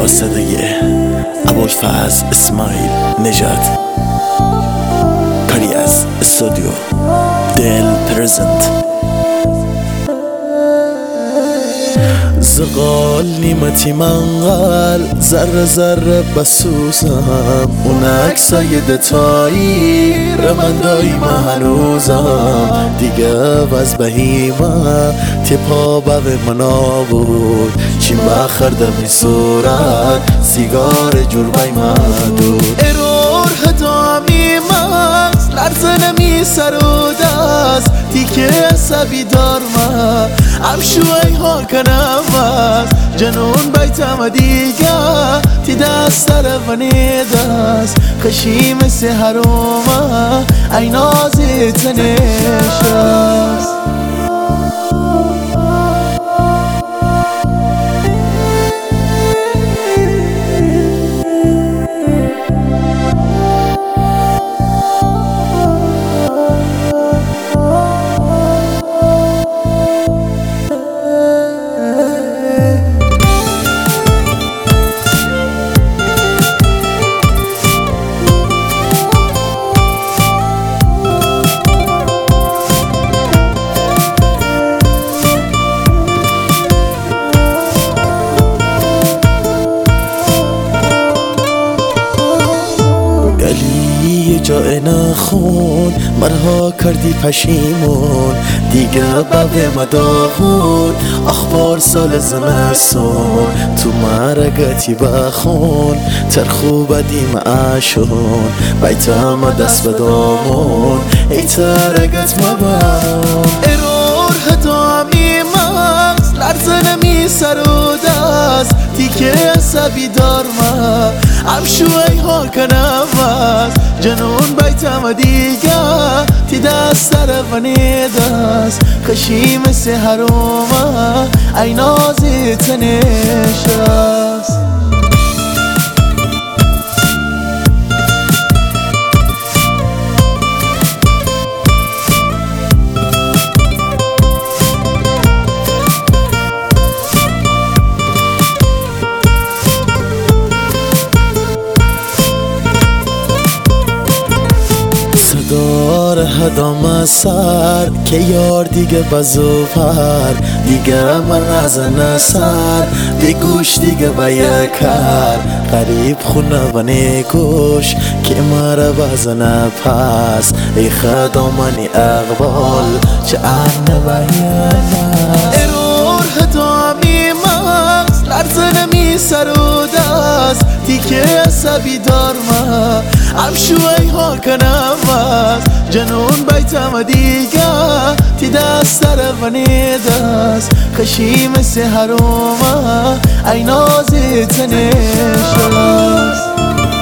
صدای ابوالفضل اسماعیل نژاد، کاری از استودیو دل پرزنت. زغال نیمتی منقل ذره ذره بسوزم، اون عکسای دتایی رمندایی من هنوزم. دیگه وز بهیمه تیپا بغی منا بود، چی بخرده می صورت سیگار جربای مدود. ایرور هدامی مغز لرزه نمی سر و دست، تیکه عصبی دارم امشوی ها کنم از جنون بیتم دیگه تی دست سر ونی دست خشیم سهرومه ای نازی تنشست. جای نخون مرها کردی پشیمون، دیگه بوی مداغون اخبار سال زمستون. تو مرگتی بخون ترخو بدیم عشون، بیتم دست بدامون ای ترگت مبرون. ایرور هدامی مغز لرزه نمی سر و دست، تیکه عصبی دارم امشوی ها کنم از جنون بیتم دیگه تی دست سر ونی دست خشیم سهرومه ای نازی تنشست. دار هدام سر که یار دیگه بزوفر، دیگه من از نسر بگوش دیگه بیکر. غریب خونه و نیکوش که مرا بزنه پس ای خدامانی اقبال چه انه بیانه. ایرور هدامی مغز لرزه نمی سر و دست، تیکه عصبی دارم امشوی ها کنم از جنون بیتم دیگه تی دست سر ونی دست خشیم سهرومه ای نازی تنشست.